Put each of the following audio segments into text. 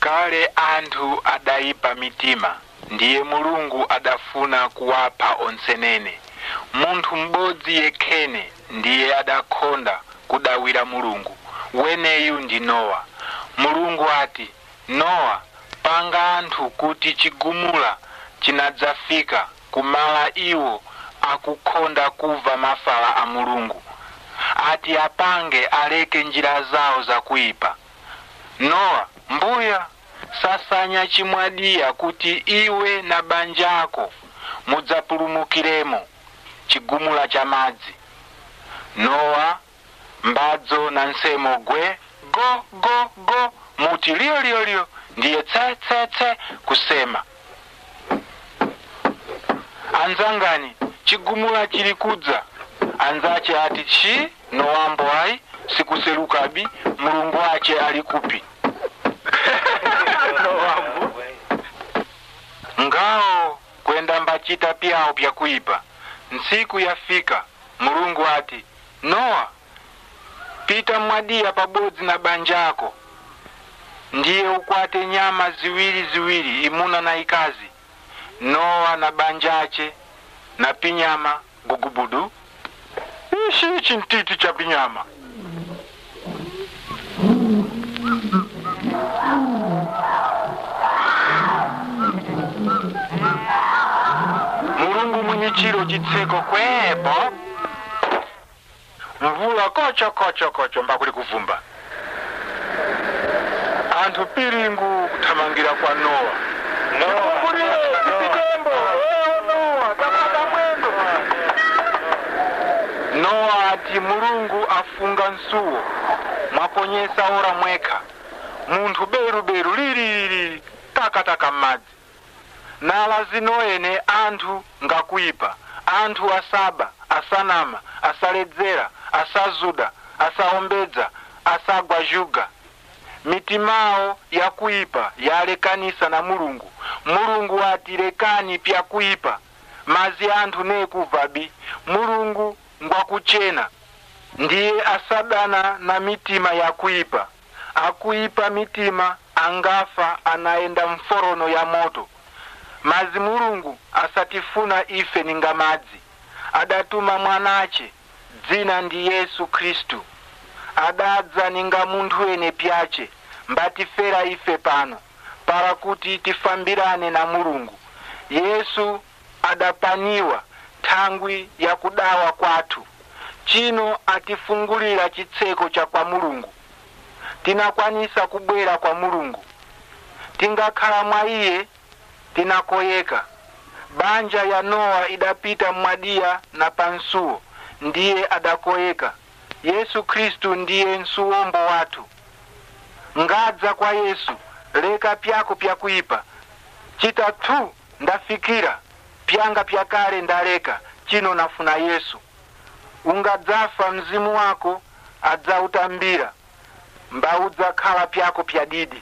Kale anthu adaipa mitima, ndiye Mulungu adafuna kuwapa onsenene. Munthu m'bodzi yekhene ndiye adakonda kudawira Mulungu, weneyu ndi Nowa. Mulungu ati, Nowa, panga anthu kuti chigumula chinadzafika kumala iwo akukonda kuva mafala a Mulungu. Ati apange aleke njira zawo zakuipa. Nowa, mbuya, sasanya chimwadiya kuti iwe na banjako mudzapulumukiremo chigumula cha madzi. Nowa, mbadzo na nsemo gwe, go, go, go, muti lio lio lio, ndiye tse tse tse kusema. Anzangani, chigumula chilikuza. Anzache ati chi, Nowa mbwai, sikuselukabi, Mulungu ache alikupi. Ngao kwenda mbachita pyao pya kuipa. Nsiku yafika, Mulungu ati, Nowa, pita mwadia pabodzi na banjako. Ndiye ukwate nyama ziwiri ziwiri, imuna na ikazi. Nowa na banjache na pinyama gugubudu. Ichi ntiti cha pinyama. Mulungu mwenye chiro chitseko kwepo. Mvula kocho kocho kocho mbakuli kuvumba. Anthu piringu kuthamangira kwa Nowa. Nowa ati Mulungu afunga nsuwo, mwaponyesa ora mweka. Munthu beru beru liri taka madzi. Nala zinoene anthu ngakuipa. Anthu asaba, asanama, asaledzera, asazuda, asaombedza, asagwajuga. Mitimao ya kuipa yalekanisa na Mulungu. Mulungu ati lekani pya kuipa. Mazi anthu nekuvabi. Mulungu ngwakuchena. Ndiye asadana na mitima ya kuipa. Akuipa mitima angafa anaenda mforono ya moto. Mazi Mulungu asatifuna ife ninga madzi. Adatuma mwanache, dzina ndi Yesu Kristu. Adadza ninga munthu ene pyache, mbatifera ife pano, para kuti tifambirane na Mulungu. Yesu adapaniwa thangwi ya kudawa kwathu. Chino atifungulira chitseko cha kwa Mulungu. Tinakwanisa kubwera kwa Mulungu. Tingakhala mwa iye, tinakoyeka. Banja ya Nowa idapita mwadia na pansuo, ndiye adakoyeka. Yesu Kristu ndiye nsuombo watu. Ngadza kwa Yesu, leka pyako pya kuipa. Chita tu ndafikira, pyanga pyakale ndaleka, chino nafuna Yesu. Ungadzafa mzimu wako, adzautambira. Mbaudza khala pyako pya didi.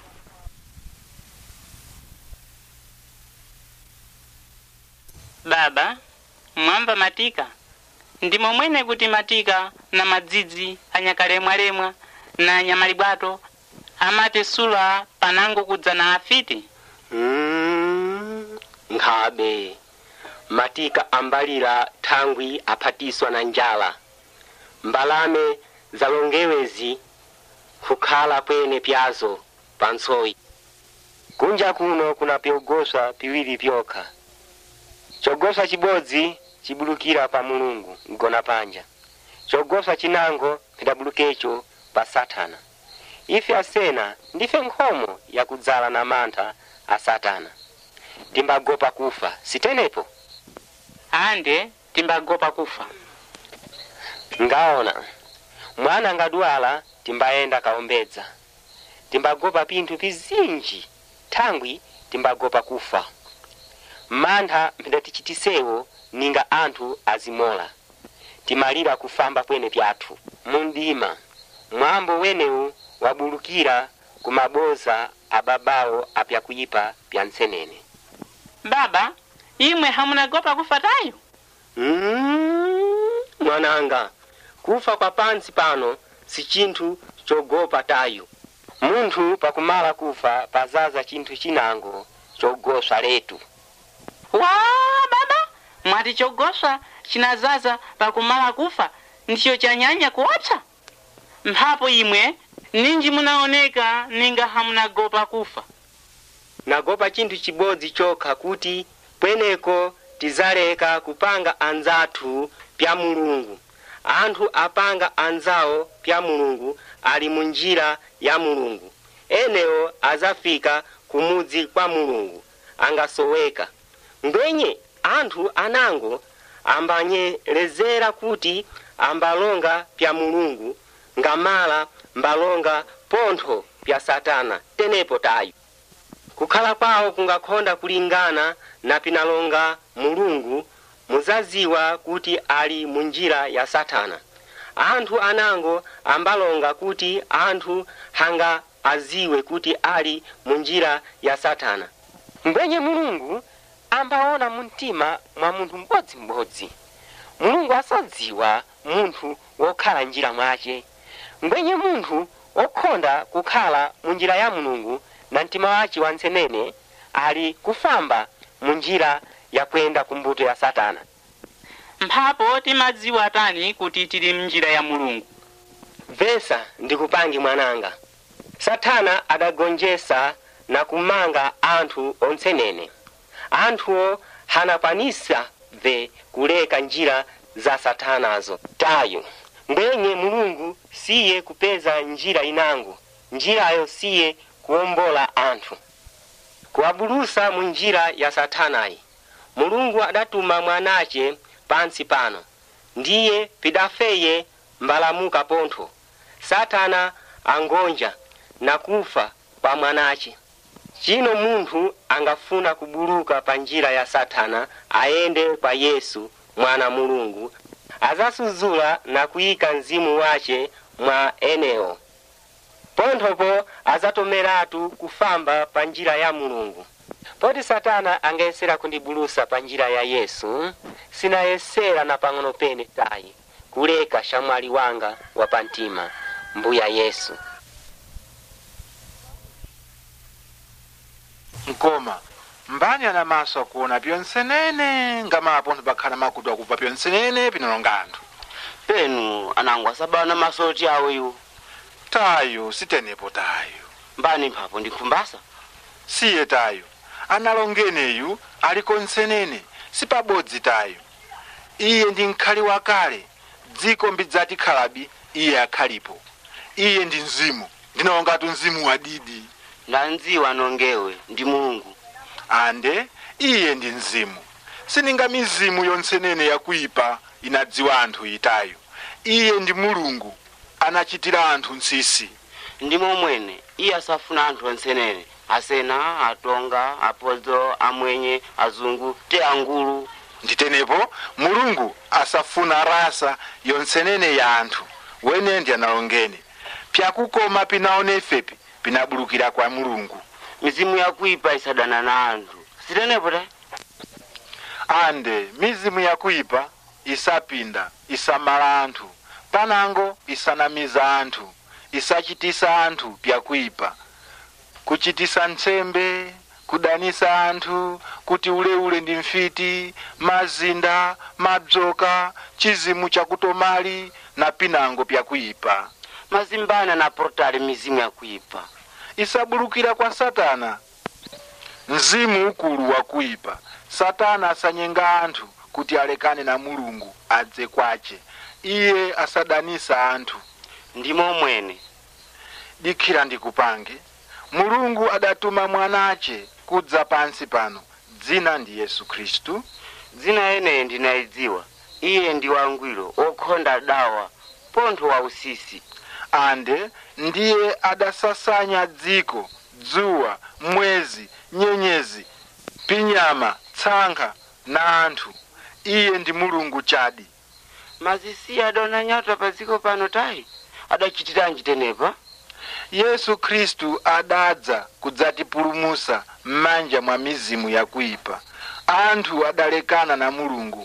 Baba, mwamba matika. Ndimo mwene kuti matika na madzidzi anyakalemwalemwa na nyamalibwato amate sula panango kudza na afiti. Nkhabe. Matika ambalira thangwi aphatiswa na njala. Mbalame zalongewezi kukhala pwene pyazo pansoi. Kunja kuno kuna pyogosa piwiri pyoka. Chogosa chibodzi chibulukira pa Mulungu ngona panja. Chogosa chinango pidabulukecho pa Satana. Ife asena ndife nkhomo ya kudzala na mantha a Satana. Timbagopa kufa, sitenepo? Ande timbagopa kufa. Ngaona, mwana ngadwala timbaenda kaombedza. Timbagopa pinthu pizinji, thangwi timbagopa kufa. Mantha mpidatichitisewo ninga anthu azimola. Timalira kufamba pwene pyathu. Mundima, mwambo wenewu wabulukira kumaboza ababawo apya kuipa pya nsenene. Baba, imwe hamunagopa kufa tayo? Mwananga, kufa kwa pansi pano si chinthu chogopa tayo. munthu pakumala kufa pazaza chinthu chinango chogoswa letu. Wa baba, mwati chogoswa chinazaza pakumala kufa ndicho chanyanya kuopsa? Mphapo imwe ninji munaoneka ninga hamunagopa kufa. Nagopa chinthu chibodzi chokha kuti pweneko tizaleka kupanga anzathu pya Mulungu. Anthu apanga anzawo pya Mulungu ali munjira ya Mulungu. Enewo azafika kumudzi kwa Mulungu angasoweka. Ngwenye anthu anango ambanyelezera kuti ambalonga pya Mulungu ngamala mbalonga pontho pya Satana tenepo tayo. Kukhala kwawo kungakhonda kulingana na pinalonga Mulungu muzaziwa kuti ali munjira ya Satana. Anthu anango ambalonga kuti anthu hanga aziwe kuti ali munjira ya Satana. Mbwenye Mulungu ambaona muntima mwa munthu m'bodzimbodzi. Mulungu asadziwa munthu wokhala njira mwace. Mbwenye munthu okhonda kukhala munjira ya Mulungu na mtima wace wansenene ali kufamba munjira ya kwenda kumbuto ya Satana. Mphapo timadziwa tani kuti tili munjira ya Mulungu? Vesa ndikupangi mwananga. Satana adagonjesa na kumanga anthu onsenene. Anthuwo hanakwanisa ve kuleka njira za Satanazo tayo. Mbwenye Mulungu siye kupeza njira inango. Njirayo siye kuombola anthu kuwabulusa munjira ya Satanayi. Mulungu adatuma mwanace pansi pano, ndiye pidafeye mbalamuka pontho. Satana angonja na kufa kwa mwanace. Chino munthu angafuna kubuluka pa njira ya Satana aende kwa Yesu mwana Mulungu, azasuzula na kuyika mzimu wace mwa eneo. Ponthopo azatomeratu kufamba pa njira ya Mulungu. Poti Satana angayesera kundibulusa pa njira ya Yesu, sinayesera na pang'ono pene tayi kuleka shamwali wanga wapantima mbuya Yesu. Nkoma mbani ana maso akuona pyonsenene ngama pontho pakhala makutu akuva pyonsenene pinalonga anthu. Penu anangwa sabana masoti awo iwo. Tayo sitenepo tayo. Mbani mphapo ndikhumbasa? Siye tayo. Analongeneyu aliko nsenene sipabodzi tayo. Iye ndi nkhali wakale, dziko mbidzati khalabi iye akhalipo. Iye ndi mzimu, ndinawongatu mzimu wadidi. Nanziwa nongewe ndi Mulungu. Ande iye ndi mzimu. Sininga mizimu yonsenene yakuipa inadziwa anthu itayo. Iye ndi Mulungu anachitira anthu nsisi. Ndimo mwene iye asafuna anthu onsenene. Asena, atonga, apodzo, amwenye, azungu, te angulu. Nditenepo Mulungu asafuna rasa yonsenene ya anthu. Wene ndi analongene. Pyakukoma pinaonefepi pinabulukira kwa Mulungu. Mizimu yakuipa isadana na anthu. Sitenepo ta? Ande mizimu yakuipa isapinda isamala anthu. Panango isanamiza anthu. Isachitisa anthu pyakuipa. Kuchitisa ntsembe, kudanisa anthu, kuti ule ndi mfiti, mazinda, madzoka, chizimu chakutomali na pinango pyakuipa. Mazimbana na portali mizimu yakuipa. Isabulukira kwa Satana. Mzimu ukulu wakuipa. Satana asanyenga anthu kuti alekane na Mulungu adze kwace. Iye asadanisa anthu. Ndimo mwene. Dikhira ndikupange. Mulungu adatuma mwanace kudza pansi pano. Dzina ndi Yesu Kristu. Dzina ene ndinaidziwa. Iye ndi wangwiro okhonda dawa pontho wa usisi. Ande ndiye adasasanya dziko, dzuwa, mwezi, nyenyezi, pinyama, tsankha na anthu. Iye ndi Mulungu chadi. Mazisi adona nyata paziko pano tayi. Adachitiranji tenepa? Yesu Kristu adadza kudzatipulumusa m'manja mwa mizimu yakuipa. Anthu adalekana na Mulungu.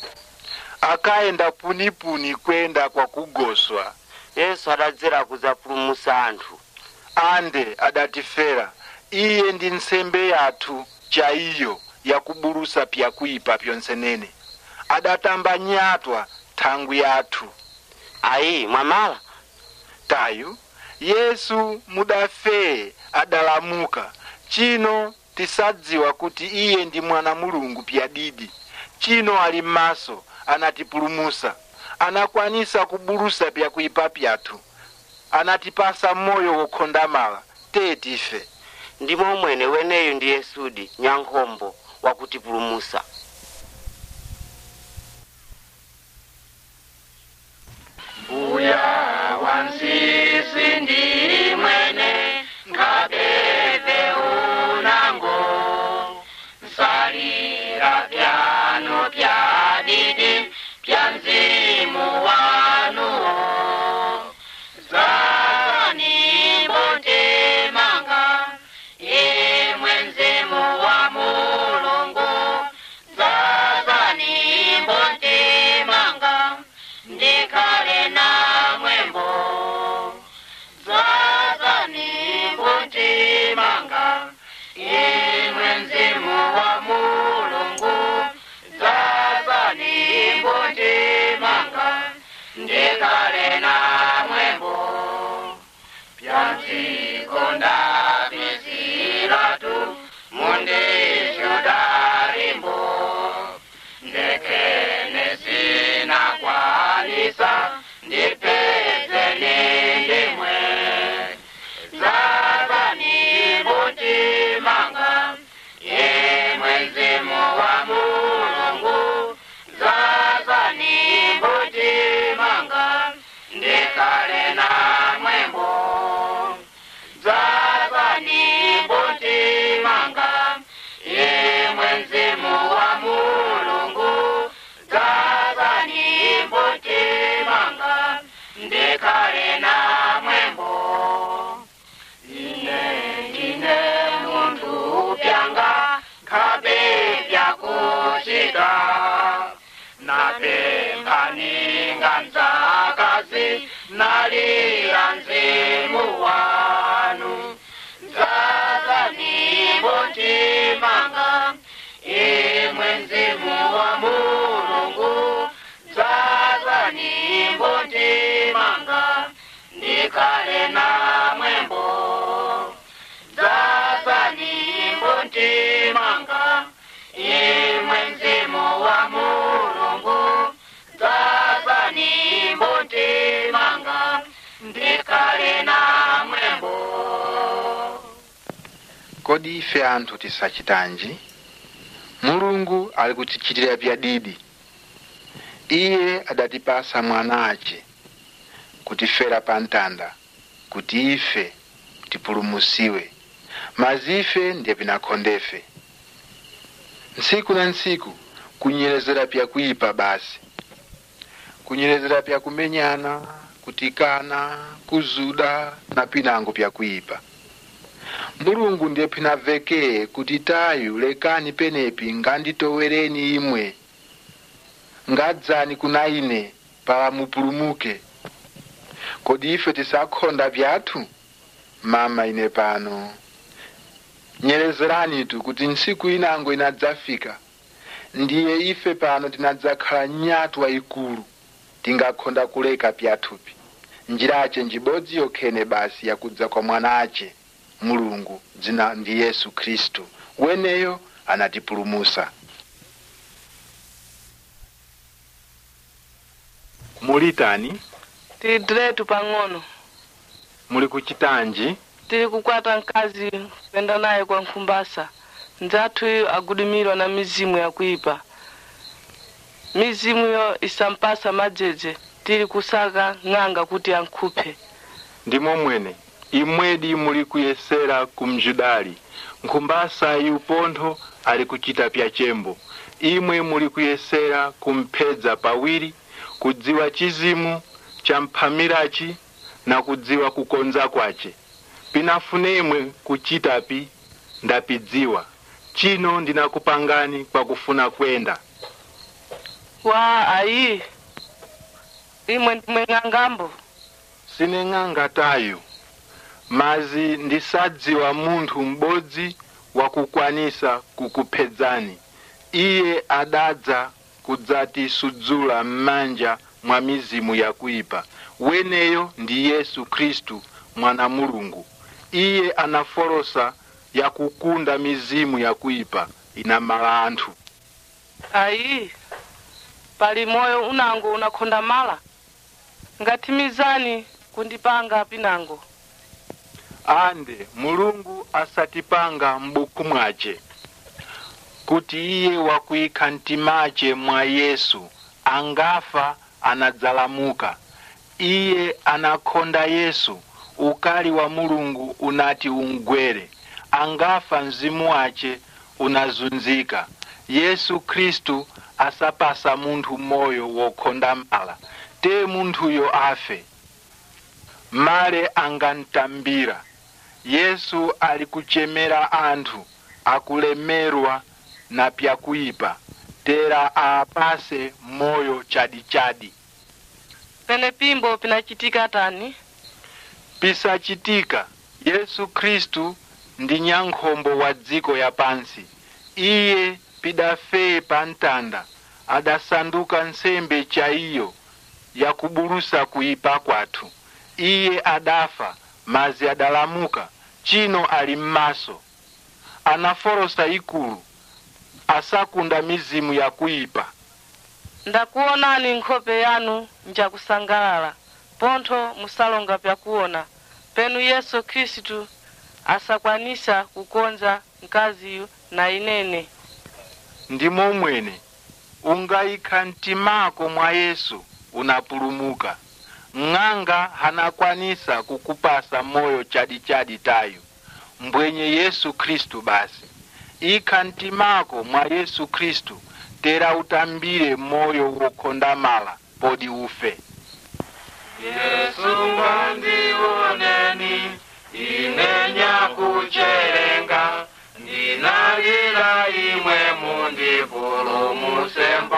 Akaenda punipuni kwenda kwa kugoswa. Yesu adadzera kudzapulumusa anthu. ande adatifera, iye ndi nsembe yathu chaiyo yakubulusa pyakuipa pyonsenene. Adatamba nyatwa thangwi yathu. Ayi mwamala Tayu Yesu mudafe adalamuka, chino tisadziwa kuti iye ndi mwana Mulungu pyadidi. Chino ali maso anatipulumusa, anakwanisa kubulusa pyakuipa pyathu, anatipasa moyo wokhondamala tetife. ndimo mwene weneyo ndi Yesudi nyankhombo wakutipulumusa. Mbuya wansisi ndi mwene nkabebe unango, nsalira pyano pyadidi pya mzimu wanu. Zazani bonte manga, imwe mzimu wa Mulungu. Zazani bonte manga, ndikale na mwembo. Zazani bonte manga, imwe mzimu wa Mulungu. Zazani bonte manga, ndikale na mwembo. Pyanzikonda pisiratu mundishudarimbo, ndekene sina kwanisa ndipeze nindimwe. Zazani bonte manga, imwe mzimu wa Mulungu. Zazani bonte manga, ndikale na mwembo. Zazani bonte manga, imwe mzimu wa Mulungu. Zazani bonte manga, ndikale na mwembo. Ine muntu pyanga kabe pyakushika, napemba ninga mzakazi nalira mzimu wanu. Zazani bonte manga, imwe mzimu wa Mulungu. Zazani bonte manga, ndikale na mwembo. Zazani bonte manga, imwe mzimu wa Mulungu. Zazani bonte manga, ndikale na mwembo. Kodi ife anthu tisachitanji? Mulungu ali kutichitira pyadidi. Iye adatipasa mwanache kutifera pa mtanda, kuti ife tipulumusiwe. Mazife ndiye pinakhondefe. Ntsiku na ntsiku kunyerezera pyakuipa basi. Kunyerezera pyakumenyana, kutikana, kuzuda na pinango pyakuipa. Mulungu ndiye pinavekeye kuti tayu lekani penepi nganditowereni imwe. Ngadzani kuna ine pala mupulumuke. Kodi ife tisakhonda vyathu? Mama ine pano. Nyerezerani tu kuti ntsiku inango inadzafika, ndiye ife pano tinadzakhala nyatwa ikulu, tingakhonda kuleka pyathupi. Njirache njibodzi yokhene basi yakudza kwa mwanache Mulungu, dzina ndi Yesu Kristu, weneyo anatipulumusa. Mulitani? Tili diretu pang'ono. Muli kuchitanji? Tili kukwata mkazi kwenda naye kwa Nkumbasa. Nzathu iyo agudumirwa na mizimu ya kuipa. Mizimu yo isampasa majeje. Tili kusaka ng'anga kuti ankuphe. Ndimo mwene, imwedi muli kuyesera kumjudali. Nkumbasa yupontho ali kuchita pyachembo. Imwe muli kuyesera kumpedza pawiri, kudziwa chizimu cha mphamirachi na kudziwa kukonza kwache. Pinafune imwe kuchitapi ndapidziwa. Chino ndinakupangani kwa kufuna kwenda. Wa ayi. Imwe ng'angambo. Sine ng'anga tayo. mazi ndisadziwa munthu m'bodzi wakukwanisa kukuphedzani. Iye adadza kudzatisudzula m'manja mwa mizimu yakuipa. Weneyo ndi Yesu Kristu mwana Mulungu. Iye anaforosa yakukunda mizimu yakuipa inamala anthu. Ayi, pali moyo unango unakhonda mala. Ngati mizani kundipanga pinango. Ande Mulungu asatipanga m'buku mwace, kuti iye wakuika mtimace mwa Yesu angafa anadzalamuka. Iye anakhonda Yesu, ukali wa Mulungu unati ungwere, angafa mzimu wace unazunzika. Yesu Kristu asapasa munthu moyo wokhonda mala, te munthuyo afe. Male angantambira. Yesu alikuchemera anthu akulemerwa na pyakuipa, tera apase moyo chadi. Pene pimbo pinachitika tani? Pisachitika. Yesu Kristu ndi nyankhombo wa dziko ya pansi. Iye pidafeye pa ntanda, adasanduka nsembe cha iyo yakubulusa kuipa kwathu. Iye adafa, mazi adalamuka, chino ali m'maso. Anaforosa ikulu, asakunda mizimu yakuipa. Ndakuonani nkhope yanu njakusangalala, pontho musalonga pyakuona. Penu Yesu Kristu asakwanisa kukonza mkaziyu na inene. Ndimo mwene, ungayika mtimako mwa Yesu unapulumuka. Ng'anga hanakwanisa kukupasa moyo chadi tayo. Mbwenye Yesu Kristu basi. Ika mtimako mwa Yesu Kristu, tera utambire moyo wokhonda mala podi ufe. Yesu ngandioneni, ine nyakucherenga, ndinalira imwe mundipulumusembo.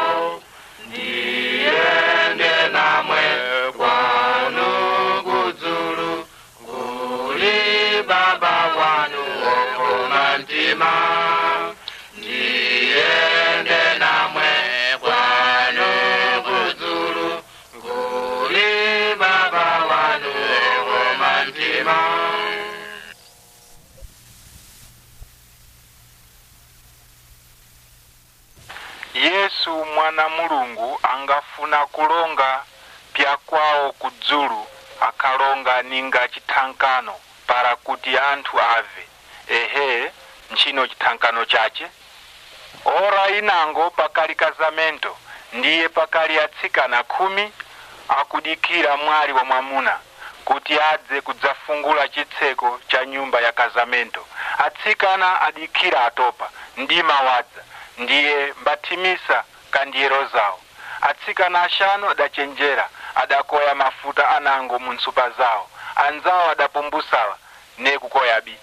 Ndiende namwe kwanu kudzulu, kuli Baba wanu wokhoma mtima. Ndiende namwe kwanu kudzulu, kuli Baba wanu wokhoma mtima. Yesu mwana Mulungu angafuna kulonga pyakwawo kudzulu, akalonga ninga chithankano para kuti anthu ave. Ehe, nchino chithankano chache. Ora inango pakali kazamento, ndiye pakali atsikana 10 akudikira mwali wa mwamuna kuti adze kudzafungula chitseko cha nyumba ya kazamento. Atsikana adikira atopa, ndima wadza, ndiye mbatimisa kandiero zawo. Atsikana ashanu adachenjera, adakoya mafuta anango munsupa zawo. Anzawo adapumbusawa ne kukoyabi.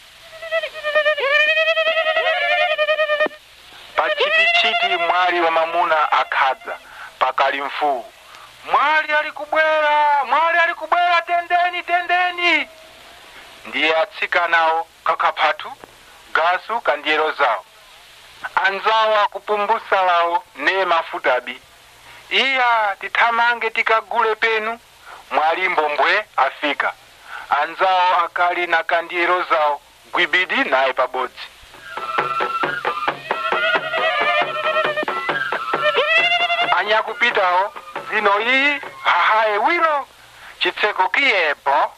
Pachiti mwali wa mamuna akadza pakali mfuu. Mwali alikubwera, tendeni. Ndiye atsikanawo kakapatu, gasu kandiero zawo. Anzawo akupumbusa lawo ne mafutabi. Iya tithamange tikagule penu. Mwali mbombwe afika. Anzawo akali na kandiero zawo gwibidi naye pabodzi. Anyakupitawo zino iyi hahaye wiro chitseko kiyepo.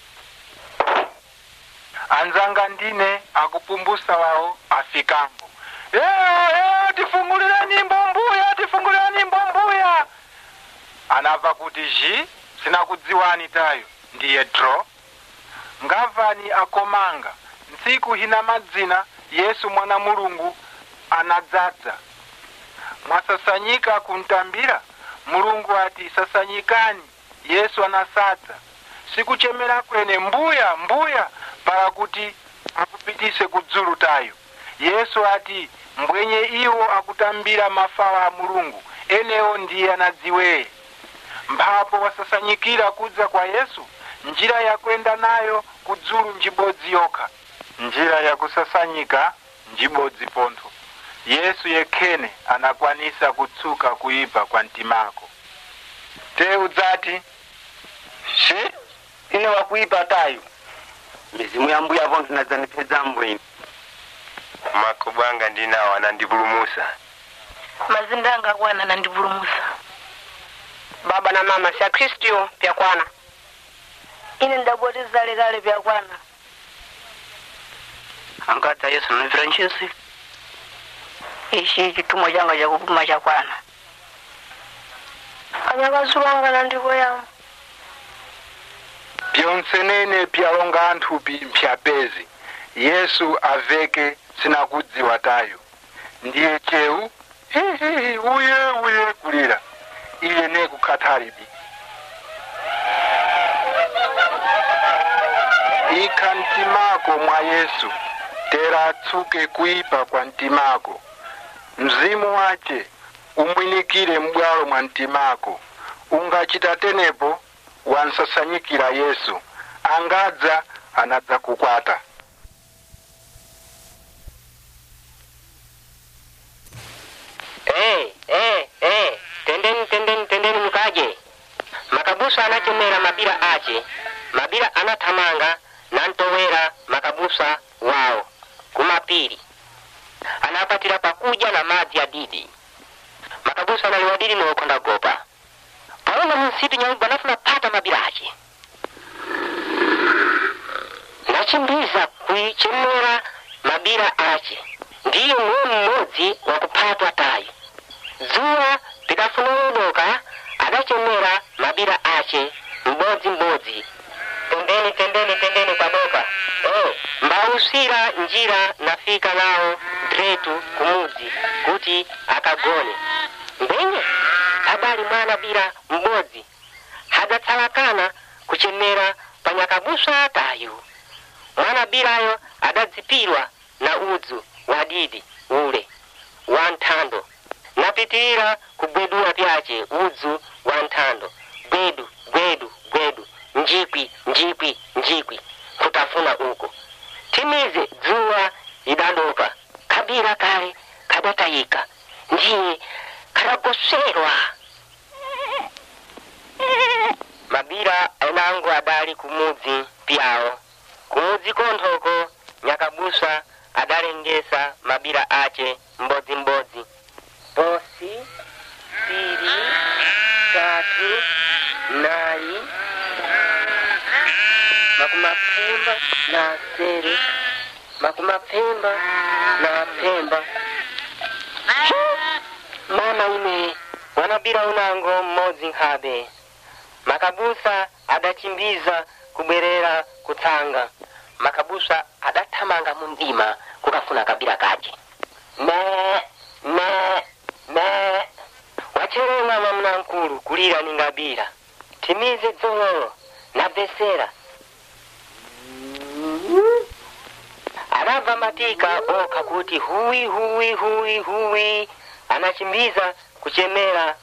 Anzanga ndine akupumbusa lawo afikambo. Tifungulireni mbombuya. Anava kuti sinakudziwani tayo, ndiye dro. Ngavani akomanga, ntsiku hina madzina Yesu mwana Mulungu anadzadza. Mwasasanyika kuntambira, Mulungu ati sasanyikani, Yesu anasadza. Sikuchemera kwene mbuya para kuti akupitise kudzulu tayo. Yesu ati mbwenye iwo akutambira mafawa a Mulungu, enewo ndiye anadziwe. Mphapo wasasanyikira kudza kwa Yesu, njira yakwenda nayo kudzulu njibodzi yokha, njira yakusasanyika njibodzi pontho. Yesu yekhene anakwanisa kutsuka kuipa kwa mtimako. Te udzati, shi ine wakuipa tayo mizimu ya mbuya vonse nadzanipedza mbwini makubu anga ndinawo anandipulumusa mazinda anga akwana anandipulumusa. baba na mama sha Kristo pyakwana Ine ndabwatiza lekale pyakwana. angata Yesu na Francis Ishi chitumwa changa chakupuma chakwana. Anyakazulu anga nandipoyama. pyonsenene pyalonga anthu mpyapezi. Yesu aveke sinakudziwa tayo. Ndiye cheu uye kulira. Iye ne kukhathalibi. Ika mtimako mwa Yesu, tera atsuke kuipa kwa mtimako. Mzimu wache umwinikire mbwalo mwa mtimako. Ungachita tenepo wansasanyikira Yesu, angadza anadza kukwata. tendeni mukaje makabusa anachemera mabira ache mabira anathamanga nantowera makabusa wao kumapiri anapatira pakuja na madzi adidi makabusa analiwadidi nokonda gopa paona msitu nyauba nafuna pata mabira ache nachimbiza kuichemera mabira ache ndiyo mmodzi wa kupatwa tayo zuwa pikafununuka adachemera mabira ache mbodzi tendeni kwa boka mbausira njira nafika nao dretu kumuzi kuti akagone mbenye habari mwana bila mbodzi hadatsalakana kuchemera panyakabusa tayo mwana bilayo adadzipirwa na udzu wadidi ule wanthando napitirira kubwedula pyache udzu wanthando gwedu njikwi kutafuna uko timize dzuwa idandopa kabira kale kadatayika ndiye karagoserwa mabira enangu adali kumudzi pyao kumudzi konthoko nyakabusa adalengesa mabira ache mbodzi posi piri tatu nai makumapemba na sere makumapemba na pemba mama ine wanabira unango mmodzi nkhabe makabusa adachimbiza kubwerera kutsanga makabusa adathamanga mu mdima kukafuna kabira kache wacherenga mamuna nkulu kulira ningabira timize dzolo na besera anava matika oka kuti huwi anachimbiza kuchemera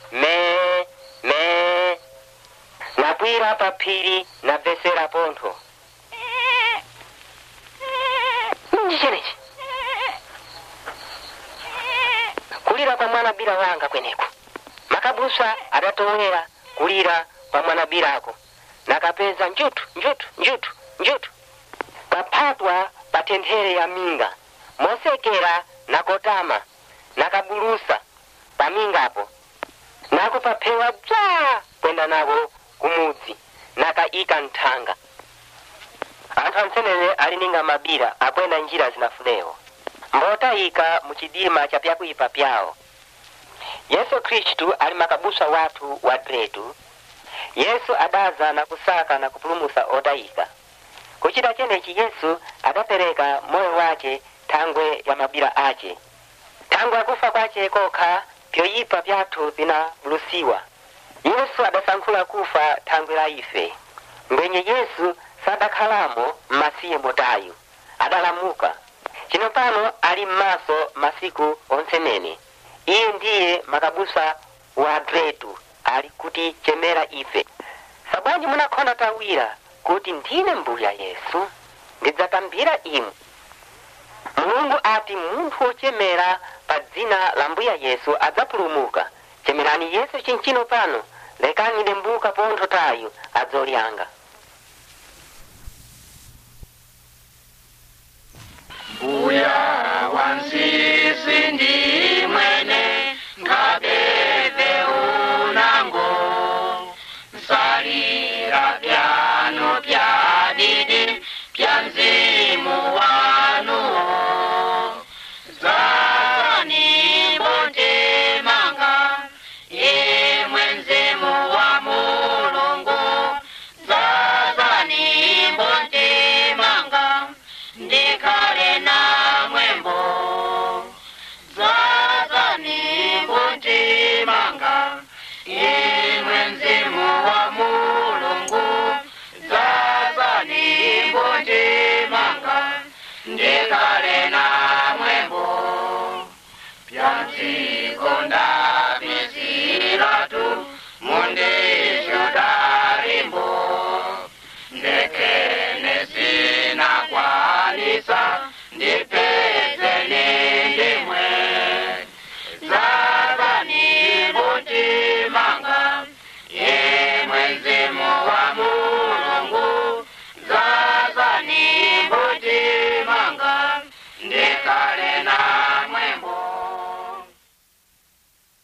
napwira papiri na besera pontho ndichenechi kulira kwa mwana bila wanga kweneko makabusa adatowera kulira kwa mwana bilako nakapeza njutu papatwa patenthere ya minga mosekera nakotama nakabulusa pamingapo nakupapewa bza kwenda nako kumudzi nakaika nthanga anthu amsenene alininga mabira akwenda njira zinafunewo mbotayika muchidima cha pyakuipa pyao Yesu Kristu ali makabusa watu wa dretu Yesu adaza na kusaka na kupulumusa otayika kuchita chenechi Yesu adapereka moyo wache thangwe ya mabira ache thangwe akufa kwache kokha pyoyipa pyathu vinabulusiwa Yesu adasankhula kufa thangwe la ife mbenye Yesu sadakhalamo mmasiye motayu adalamuka chino pano ali mmaso masiku onsenene iye ndiye makabusa wa dretu ali kuti chemera ife sabwanji munakhonda tawira kuti ndine mbuya Yesu ndidzatambira inu. Mulungu ati munthu wochemera pa dzina la mbuya Yesu adzapulumuka. Chemerani Yesu chinchino pano, lekani lembuka pontho tayu adzolyanga. Mbuya wansisi ndi mwene ngabeve unango nsalira pyano pyadidi pya mzimu wanu zazani bonte manga imwe mzimu wa Mulungu zazani bonte manga ndikale na mwembo zazani bonte manga imwe mzimu wa Mulungu zazani bonte manga ndikale na mwembo pyanzikonda biziratu munde shudarimbo ndeke